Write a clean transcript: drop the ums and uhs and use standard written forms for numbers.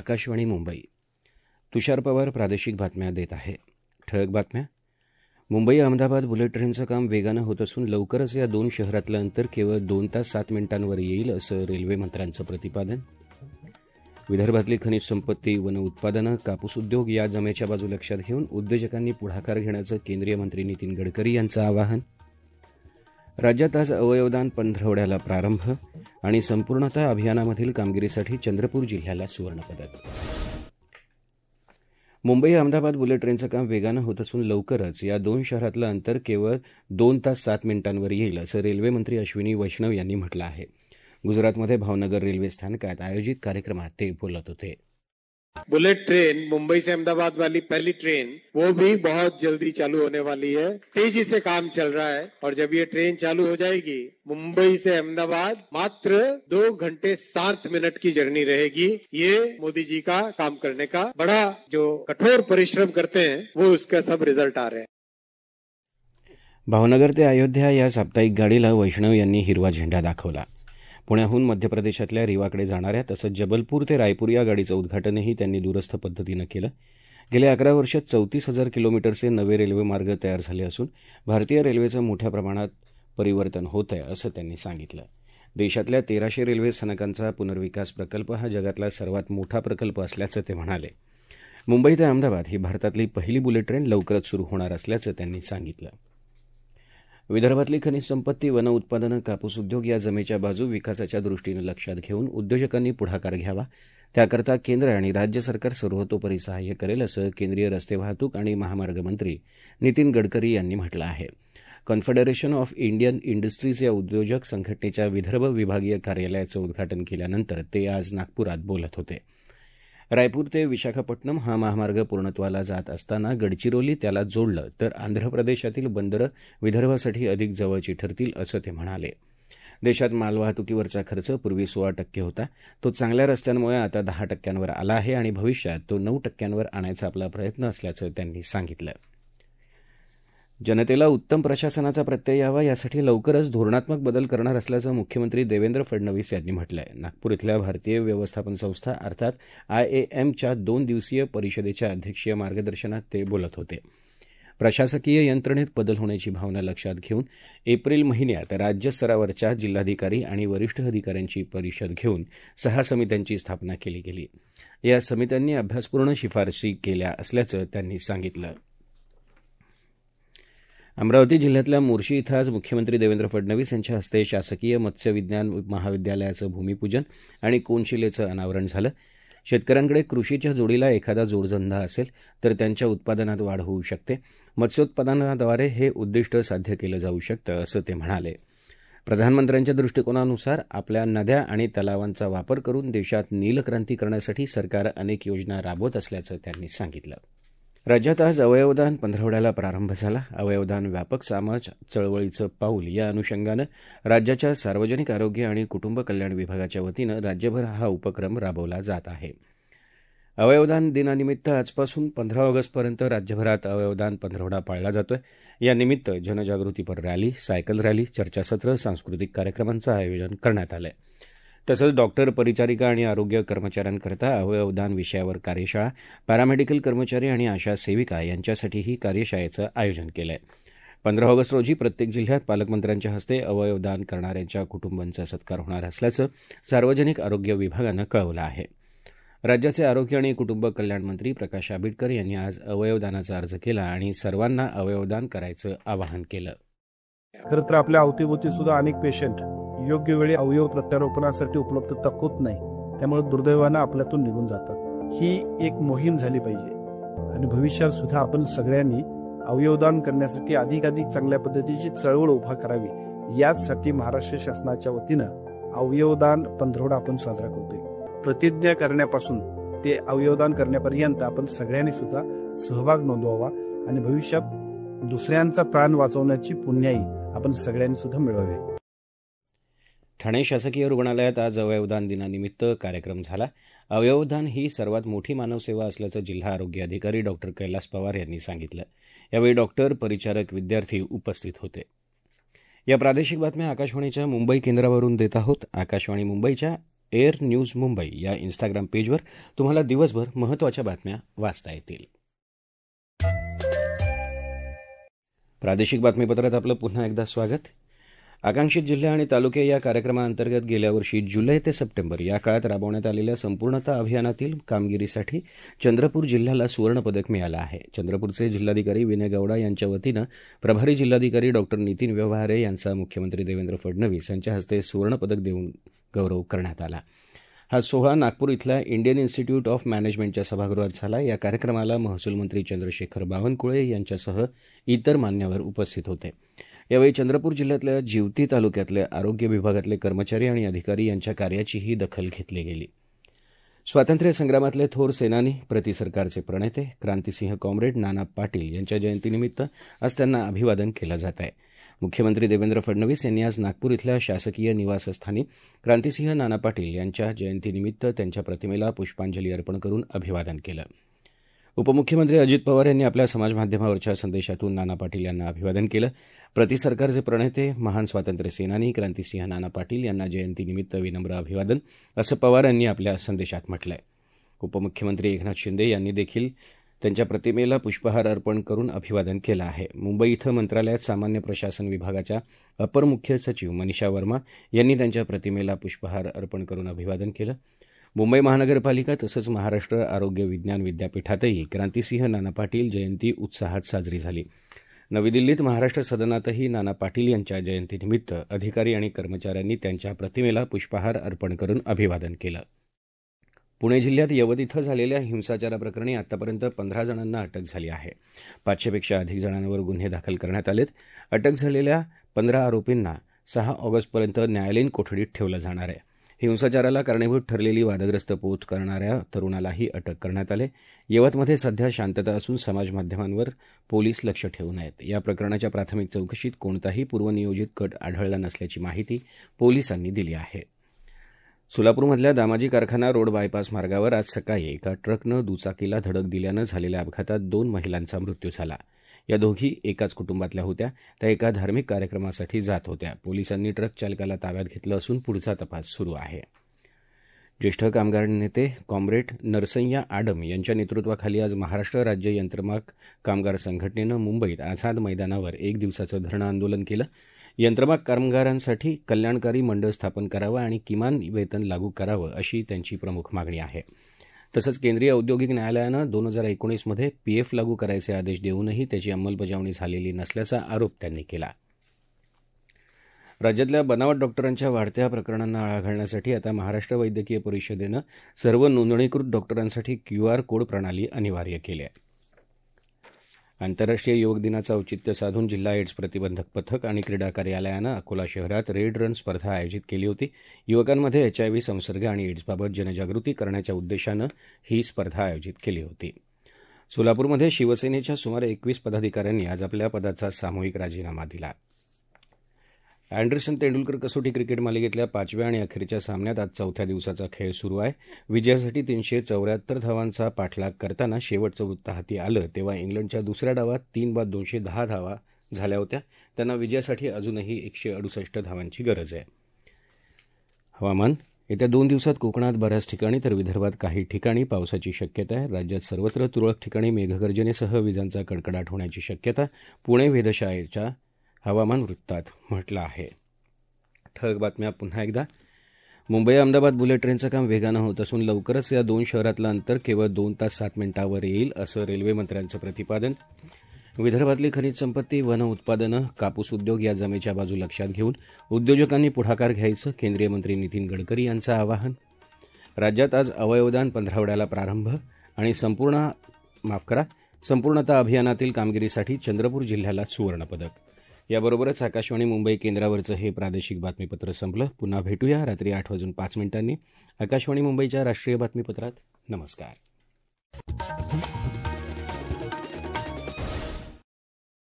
आकाशवाणी मुंबई. तुषार पवार प्रादेशिक बातम्या देत आहे. ठळक बातम्या. मुंबई अहमदाबाद बुलेट ट्रेनचं काम वेगानं होत असून लवकरच या दोन शहरातलं अंतर केवळ 2 तास 7 मिनिटांवर येईल असं रेल्वे मंत्र्यांचं प्रतिपादन. विदर्भातली खनिज संपत्ती, वन उत्पादनं, कापूस उद्योग या जमेच्या बाजू लक्षात घेऊन उद्योजकांनी पुढाकार घेण्याचं केंद्रीय मंत्री नितीन गडकरी यांचं आवाहन. राज्यात आज अवयवदान पंधरवड्याला प्रारंभ आणि संपूर्णतः अभियानामधील कामगिरीसाठी चंद्रपूर जिल्ह्याला सुवर्णपदक. मुंबई अहमदाबाद बुलेट ट्रेनचं काम वेगानं होत असून लवकरच या दोन शहरातलं अंतर केवळ 2 तास 7 मिनिटांवर येईल असं रेल्वेमंत्री अश्विनी वैष्णव यांनी म्हटलं आहे. गुजरातमध्ये भावनगर रेल्वे स्थानकात आयोजित कार्यक्रमात ते बोलत होते. बुलेट ट्रेन मुंबई से अहमदाबाद वाली पहली ट्रेन वो भी बहुत जल्दी चालू होने वाली है. तेजी से काम चल रहा है और जब ये ट्रेन चालू हो जाएगी मुंबई से अहमदाबाद मात्र 2 घंटे 7 मिनट की जर्नी रहेगी. ये मोदी जी का काम करने का बड़ा जो कठोर परिश्रम करते हैं वो उसका सब रिजल्ट आ रहे हैं. भावनगर ते अयोध्या या साप्ताहिक गाडीला वैष्णव यांनी हिरवा झेंडा दाखवला. पुण्याहून मध्य प्रदेशातल्या रीवाकडे जाणाऱ्या तसंच जबलपूर ते रायपूर या गाडीचं उद्घाटनही त्यांनी दूरस्थ पद्धतीनं केलं. गेल्या 11 वर्षात 34,000 किलोमीटरचे नवे रेल्वेमार्ग तयार झाले असून भारतीय रेल्वेचं मोठ्या प्रमाणात परिवर्तन होत आहे असं त्यांनी सांगितलं. देशातल्या 1300 रेल्वे स्थानकांचा पुनर्विकास प्रकल्प हा जगातला सर्वात मोठा प्रकल्प असल्याचं ते म्हणाले. मुंबई ते अहमदाबाद ही भारतातली पहिली बुलेट ट्रेन लवकरच सुरू होणार असल्याचं त्यांनी सांगितलं. विदर्भातली खनिज संपत्ती, वन उत्पादनं, कापूस उद्योग या जमेच्या बाजू विकासाच्या दृष्टीनं लक्षात घेऊन उद्योजकांनी पुढाकार घ्यावा. त्याकरता केंद्र आणि राज्य सरकार सर्वतोपरी सहाय्य करेल असं केंद्रीय रस्ते वाहतूक आणि महामार्ग मंत्री नितीन गडकरी यांनी म्हटलं आहे. कॉन्फेडरेशन ऑफ इंडियन इंडस्ट्रीज या उद्योजक संघटनेच्या विदर्भ विभागीय कार्यालयाचं उद्घाटन केल्यानंतर ते आज नागपुरात बोलत होते. रायपूर ते विशाखापट्टणम हा महामार्ग पूर्णत्वाला जात असताना गडचिरोली त्याला जोडलं तर आंध्र प्रदेशातील बंदरं विदर्भासाठी अधिक जवळची ठरतील असं ते म्हणाले. देशात मालवाहतुकीवरचा खर्च पूर्वी 16% होता. तो चांगल्या रस्त्यांमुळे आता 10% आला आहे आणि भविष्यात तो 9% आणायचा आपला प्रयत्न असल्याचं त्यांनी सांगितलं. जनतेला उत्तम प्रशासनाचा प्रत्यय यावा यासाठी लवकरच धोरणात्मक बदल करणार असल्याचं मुख्यमंत्री देवेंद्र फडणवीस यांनी म्हटलं आहे. नागपूर इथल्या भारतीय व्यवस्थापन संस्था अर्थात IAMच्या 2 दिवसीय परिषदेच्या अध्यक्षीय मार्गदर्शनात ते बोलत होते. प्रशासकीय यंत्रणेत बदल होण्याची भावना लक्षात घेऊन एप्रिल महिन्यात राज्यस्तरावरच्या जिल्हाधिकारी आणि वरिष्ठ अधिकाऱ्यांची परिषद घेऊन 6 समित्यांची स्थापना केली गेली. या समित्यांनी अभ्यासपूर्ण शिफारसी केल्या असल्याचं त्यांनी सांगितलं. अमरावती जिल्ह्यातल्या मोर्शी इथं आज मुख्यमंत्री देवेंद्र फडणवीस यांच्या हस्ते शासकीय मत्स्य विज्ञान महाविद्यालयाचं भूमिपूजन आणि कोनशिलेचं अनावरण झालं. शेतकऱ्यांकडे कृषीच्या जोडीला एखादा जोडधंदा असेल तर त्यांच्या उत्पादनात वाढ होऊ शकते. मत्स्योत्पादनाद्वारे हे उद्दिष्ट साध्य केलं जाऊ शकतं असं ते म्हणाले. प्रधानमंत्र्यांच्या दृष्टिकोनानुसार आपल्या नद्या आणि तलावांचा वापर करून देशात नीलक्रांती करण्यासाठी सरकार अनेक योजना राबवत असल्याचं त्यांनी सांगितलं. राज्यात आज अवयवदान पंधरवड्याला प्रारंभ झाला. अवयवदान व्यापक समाज चळवळीचं पाऊल या अनुषंगानं राज्याच्या सार्वजनिक आरोग्य आणि कुटुंब कल्याण विभागाच्या वतीनं राज्यभर हा उपक्रम राबवला जात आहे. अवयवदान दिनानिमित्त आजपासून 15 ऑगस्टपर्यंत राज्यभरात अवयवदान पंधरवडा पाळला जातोय. यानिमित्त जनजागृतीपर रॅली, सायकल रॅली, चर्चासत्र, सांस्कृतिक कार्यक्रमांचं आयोजन करण्यात आलं आहे. तसंच डॉक्टर, परिचारिका आणि आरोग्य कर्मचाऱ्यांकरता अवयवदान विषयावर कार्यशाळा, पॅरामेडिकल कर्मचारी आणि आशा सेविका यांच्यासाठीही कार्यशाळेचं आयोजन केलं आहे. 15 ऑगस्ट रोजी प्रत्येक जिल्ह्यात पालकमंत्र्यांच्या हस्ते अवयवदान करणाऱ्यांच्या कुटुंबांचा सत्कार होणार असल्याचं सार्वजनिक आरोग्य विभागानं कळवलं आहे. राज्याचे आरोग्य आणि कुटुंब कल्याण मंत्री प्रकाश आंबेडकर यांनी आज अवयवदानाचा अर्ज केला आणि सर्वांना अवयवदान करायचं आवाहन केलं. खरं तर आपल्या अवतीभोवती सुद्धा अनेक पेशंट योग्य वेळी अवयव प्रत्यारोपणासाठी उपलब्धता होत नाही, त्यामुळे दुर्दैवानं आपल्यातून निघून जातात. ही एक मोहीम झाली पाहिजे आणि भविष्यात सुद्धा आपण सगळ्यांनी अवयवदान करण्यासाठी अधिकाधिक चांगल्या पद्धतीची चळवळ उभा करावी. याचसाठी महाराष्ट्र शासनाच्या वतीनं अवयवदान पंधरवडा आपण साजरा करतोय. प्रतिज्ञा करण्यापासून ते अवयवदान करण्यापर्यंत आपण सगळ्यांनी सुद्धा सहभाग नोंदवावा आणि भविष्यात दुसऱ्यांचा प्राण वाचवण्याची पुण्याई आपण सगळ्यांनी सुद्धा मिळवावी. ठाणे शासकीय रुग्णालयात आज अवयवदान दिनानिमित्त कार्यक्रम झाला. अवयवदान ही सर्वात मोठी मानवसेवा असल्याचं जिल्हा आरोग्य अधिकारी डॉ कैलास पवार यांनी सांगितलं. यावेळी डॉक्टर, परिचारक, विद्यार्थी उपस्थित होते. या प्रादेशिक बातम्या आकाशवाणीच्या मुंबई केंद्रावरून देत आहोत. आकाशवाणी मुंबईच्या एअर न्यूज मुंबई या इन्स्टाग्राम पेजवर तुम्हाला दिवसभर महत्त्वाच्या बातम्या वाचता येतील. प्रादेशिक बातमीपत्रात आपलं पुन्हा एकदा स्वागत. आकांक्षित जिल्हे आणि तालुके या कार्यक्रमाअंतर्गत गेल्या वर्षी जुलै ते सप्टेंबर या काळात राबवण्यात आलेल्या संपूर्णता अभियानातील कामगिरीसाठी चंद्रपूर जिल्ह्याला सुवर्णपदक मिळालं आहे. चंद्रपूरचे जिल्हाधिकारी विनय गौडा यांच्या वतीनं प्रभारी जिल्हाधिकारी डॉ. नितीन व्यवहारे यांचा मुख्यमंत्री देवेंद्र फडणवीस यांच्या हस्ते सुवर्णपदक देऊन गौरव करण्यात आला. हा सोहळा नागपूर इथल्या इंडियन इन्स्टिट्यूट ऑफ मॅनेजमेंटच्या सभागृहात झाला. या कार्यक्रमाला महसूल मंत्री चंद्रशेखर बावनकुळे यांच्यासह इतर मान्यवर उपस्थित होते. यावेळी चंद्रपूर जिल्ह्यातल्या जिवती तालुक्यातले आरोग्य विभागातले कर्मचारी आणि अधिकारी यांच्या कार्याचीही दखल घेतली गेली. स्वातंत्र्य संग्रामातले थोर सेनानी, प्रतिसरकारचे प्रणेते, क्रांतिसिंह कॉम्रेड नाना पाटील यांच्या जयंतीनिमित्त आज त्यांना अभिवादन केलं जात आहे. मुख्यमंत्री देवेंद्र फडणवीस यांनी आज नागपूर इथल्या शासकीय निवासस्थानी क्रांतिसिंह नाना पाटील यांच्या जयंतीनिमित्त त्यांच्या प्रतिमेला पुष्पांजली अर्पण करून अभिवादन केलं. उपमुख्यमंत्री अजित पवार यांनी आपल्या समाजमाध्यमावरच्या संदेशातून नाना पाटील यांना अभिवादन केलं. प्रतिसरकारचे प्रणेते, महान स्वातंत्र्य सेनानी क्रांतिसिंह नाना पाटील यांना जयंतीनिमित्त विनम्र अभिवादन, असं पवार यांनी आपल्या संदेशात म्हटलंय. उपमुख्यमंत्री एकनाथ शिंदे यांनी देखील त्यांच्या प्रतिमेला पुष्पहार अर्पण करून अभिवादन केलं आहे. मुंबई इथं मंत्रालयात सामान्य प्रशासन विभागाच्या अपर मुख्य सचिव मनीषा वर्मा यांनी त्यांच्या प्रतिमेला पुष्पहार अर्पण करून अभिवादन केलं. मुंबई महानगरपालिका तसंच महाराष्ट्र आरोग्य विज्ञान विद्यापीठातही क्रांतिसिंह नाना पाटील जयंती उत्साहात साजरी झाली. नवी दिल्लीत महाराष्ट्र सदनातही नाना पाटील यांच्या जयंतीनिमित्त अधिकारी आणि कर्मचाऱ्यांनी त्यांच्या प्रतिमेला पुष्पहार अर्पण करून अभिवादन केलं. पुणे जिल्ह्यात यवत इथं झालेल्या हिंसाचाराप्रकरणी आतापर्यंत 15 जणांना अटक झाली आहे. 500 पेक्षा अधिक जणांवर गुन्हे दाखल करण्यात आलेत. अटक झालेल्या 15 आरोपींना 6 ऑगस्टपर्यंत न्यायालयीन कोठडीत ठेवलं जाणार आहे. हिंसाचाराला कारणीभूत ठरलेली वादग्रस्त पोस्ट करणाऱ्या तरुणालाही अटक करण्यात आले. यवतमध्ये सध्या शांतता असून समाजमाध्यमांवर पोलीस लक्ष ठेवून आहेत. या प्रकरणाच्या प्राथमिक चौकशीत कोणताही पूर्वनियोजित कट आढळला नसल्याची माहिती पोलिसांनी दिली आहे. सोलापूरमधल्या दामाजी कारखाना रोड बायपास मार्गावर आज सकाळी एका ट्रकनं दुचाकीला धडक दिल्यानं झालेल्या अपघातात 2 महिलांचा मृत्यू झाला. या दोघी एकाच कुटुंबातल्या होत्या. त्या एका धार्मिक कार्यक्रमासाठी जात होत्या. पोलिसांनी ट्रक चालकाला ताब्यात घेतलं असून पुढचा तपास सुरू आहे. ज्येष्ठ कामगार नेते कॉम्रेड नरसय्या आडम यांच्या नेतृत्वाखाली आज महाराष्ट्र राज्य यंत्रमाग कामगार संघटनेनं मुंबईत आझाद मैदानावर 1 दिवसाचं धरणं आंदोलन केलं. यंत्रमाग कामगारांसाठी कल्याणकारी मंडळ स्थापन करावं आणि किमान वेतन लागू करावं अशी त्यांची प्रमुख मागणी आहे. तसंच केंद्रीय औद्योगिक न्यायालयानं 2019 मध्ये पीएफ लागू करायचे आदेश देऊनही त्याची अंमलबजावणी झालेली नसल्याचा आरोप त्यांनी केला. राज्यातल्या बनावट डॉक्टरांच्या वाढत्या प्रकरणांना आळा घालण्यासाठी आता महाराष्ट्र वैद्यकीय परिषदेनं सर्व नोंदणीकृत डॉक्टरांसाठी QR कोड प्रणाली अनिवार्य केली आहे. आंतरराष्ट्रीय योग दिनाचं औचित्य साधून जिल्हा एड्स प्रतिबंधक पथक आणि क्रीडा कार्यालयानं अकोला शहरात रेड रन स्पर्धा आयोजित केली होती. युवकांमध्ये HIV संसर्ग आणि एड्सबाबत जनजागृती करण्याच्या उद्देशानं ही स्पर्धा आयोजित केली होती. सोलापूरमध्ये शिवसेनेच्या सुमारे 21 पदाधिकाऱ्यांनी आज आपल्या पदाचा सामूहिक राजीनामा दिला. अँडरसन तेंडुलकर कसोटी क्रिकेट मालिकेतल्या 5व्या आणि अखेरच्या सामन्यात आज 4थ्या दिवसाचा खेळ सुरू आहे. विजयासाठी 374 धावांचा पाठलाग करताना शेवटचं वृत्त हाती आलं तेव्हा इंग्लंडच्या दुसऱ्या डावात 3 बाद 210 धावा झाल्या होत्या. त्यांना विजयासाठी अजूनही 168 धावांची गरज आहे. हवामान. येत्या 2 दिवसात कोकणात बऱ्याच ठिकाणी तर विदर्भात काही ठिकाणी पावसाची शक्यता आहे. राज्यात सर्वत्र तुरळक ठिकाणी मेघगर्जनेसह विजांचा कडकडाट होण्याची शक्यता पुणे वेधशाळेच्या हवामान वृत्तात म्हटलं आहे. ठळक बातम्या पुन्हा एकदा. मुंबई अहमदाबाद बुलेट ट्रेनचं काम वेगानं होत असून लवकरच या 2 शहरातलं अंतर केवळ 2 तास 7 मिनिटांवर येईल असं रेल्वे मंत्र्यांचं प्रतिपादन. विदर्भातली खनिज संपत्ती, वन उत्पादनं, कापूस उद्योग या जमेच्या बाजू लक्षात घेऊन उद्योजकांनी पुढाकार घ्यायचं केंद्रीय मंत्री नितीन गडकरी यांचं आवाहन. राज्यात आज अवयवदान पंधरवड्याला प्रारंभ आणि संपूर्णता अभियानातील कामगिरीसाठी चंद्रपूर जिल्ह्याला सुवर्णपदक. याबरोबरच आकाशवाणी मुंबई केंद्रावरचं हे प्रादेशिक बातमीपत्र संपलं. पुन्हा भेटूया रात्री 8:05 आकाशवाणी मुंबईच्या राष्ट्रीय बातमीपत्रात. नमस्कार.